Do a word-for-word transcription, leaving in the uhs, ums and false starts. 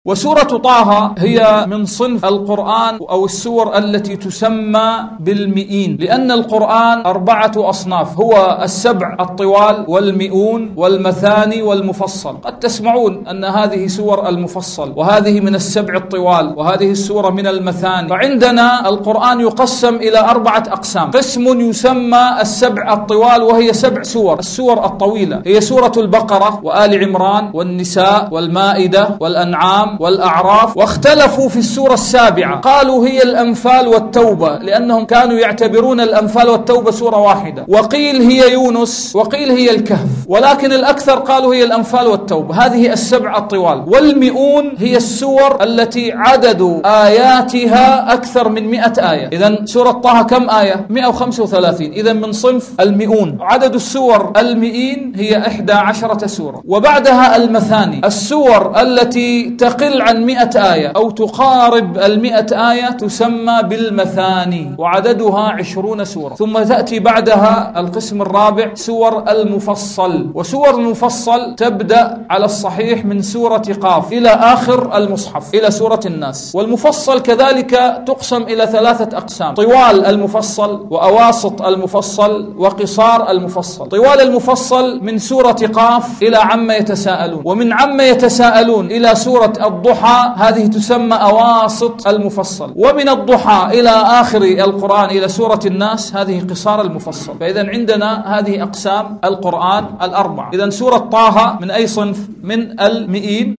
وسورة طه هي من صنف القرآن أو السور التي تسمى بالمئين، لأن القرآن أربعة أصناف، هو السبع الطوال والمئون والمثاني والمفصل. قد تسمعون أن هذه سور المفصل، وهذه من السبع الطوال، وهذه السورة من المثاني. فعندنا القرآن يقسم إلى أربعة أقسام. قسم يسمى السبع الطوال، وهي سبع سور، السور الطويلة، هي سورة البقرة وآل عمران والنساء والمائدة والأنعام والأعراف. واختلفوا في السورة السابعة، قالوا هي الأنفال والتوبة، لأنهم كانوا يعتبرون الأنفال والتوبة سورة واحدة، وقيل هي يونس، وقيل هي الكهف، ولكن الأكثر قالوا هي الأنفال والتوبة. هذه السبع الطوال. والمئون هي السور التي عدد آياتها أكثر من مئة آية. إذن سورة طه كم آية؟ مئة وخمسة وثلاثين. إذن من صنف المئون. عدد السور المئين هي إحدى عشرة سورة. وبعدها المثاني، السور التي تقل عن مئة آية أو تقارب المئة آية تسمى بالمثاني، وعددها عشرون سورة. ثم تأتي بعدها القسم الرابع سور المفصل. وسور المفصل تبدأ على الصحيح من سورة قاف إلى آخر المصحف، إلى سورة الناس. والمفصل كذلك تقسم إلى ثلاثة أقسام: طوال المفصل، وأواسط المفصل، وقصار المفصل. طوال المفصل من سورة قاف إلى عما يتساءلون، ومن عما يتساءلون إلى سورة الضحى، هذه تسمى أواسط المفصل. ومن الضحى إلى آخر القرآن إلى سورة الناس، هذه قصار المفصل. فإذا عندنا هذه أقسام القرآن الأربعة. إذا سورة طه من أي صنف؟ من المئين.